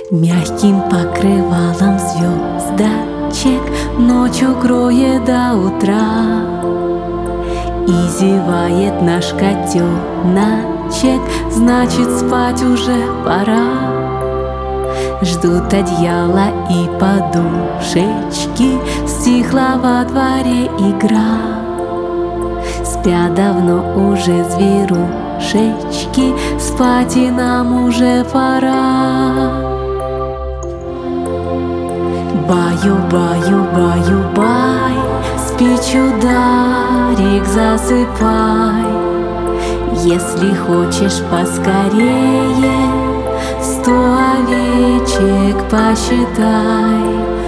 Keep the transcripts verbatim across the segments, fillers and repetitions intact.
Мягким покрывалом звездочек ночь укроет до утра, и зевает наш котеночек, значит, спать уже пора. Ждут одеяла и подушечки, стихла во дворе игра. Спят давно уже зверушечки, спать и нам уже пора. Баю-баю-баю-бай, спи, чударик, засыпай. Если хочешь поскорее, сто овечек посчитай.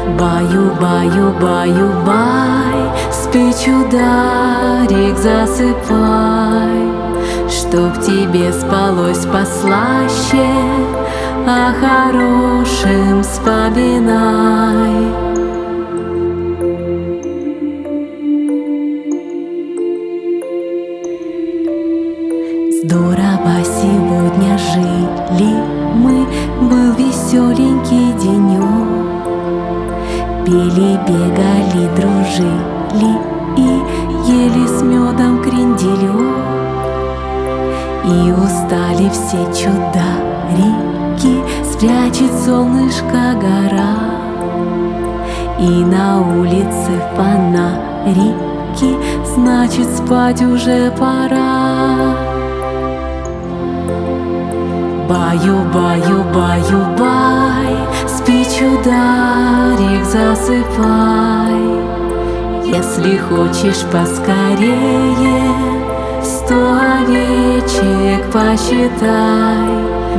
Баю-баю-баю-бай, спи, чударик, засыпай. Чтоб тебе спалось послаще, о хорошем вспоминай. Здорово сегодня жили мы, был веселенький денек. Пели, бегали, дружили и ели с медом кренделек. И устали все чударики, спрячет солнышко гора. И на улице фонарики, значит, спать уже пора. Баю-баю-баю-бай, спи, чударик, засыпай. Если хочешь поскорее, сто овечек посчитай.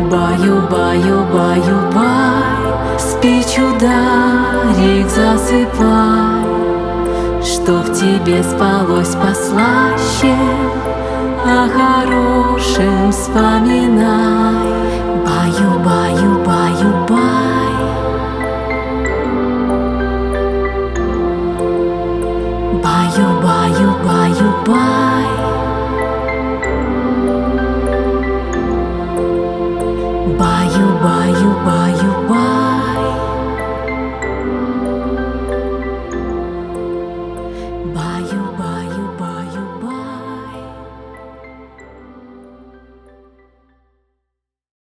Баю-баю-баю-бай, спи, чударик, засыпай. Чтоб тебе спалось послаще, о хорошем вспоминай. Баю-баю-баю-бай.